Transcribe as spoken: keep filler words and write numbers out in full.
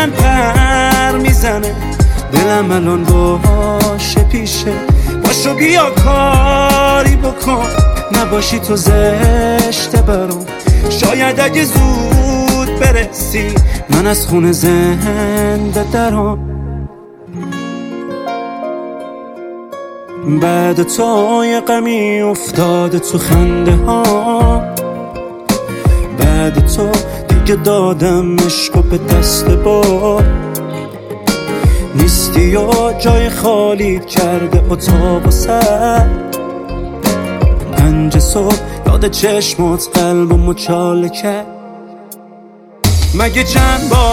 من پر میزنه، دلم الان باشه پیشه. باشو بیا کاری بکن، نباشی تو زشته برام. شاید اگه زود برسی من از خونه زنده درام. بعد تو یه غمی افتاده تو خنده ها، بعد تو دیگه دادم عشقو به دست با نیستی و جای خالی کرده اتاق و سر. پنج صبح یاد چشمات قلبم مچاله کرد. مگه چند بار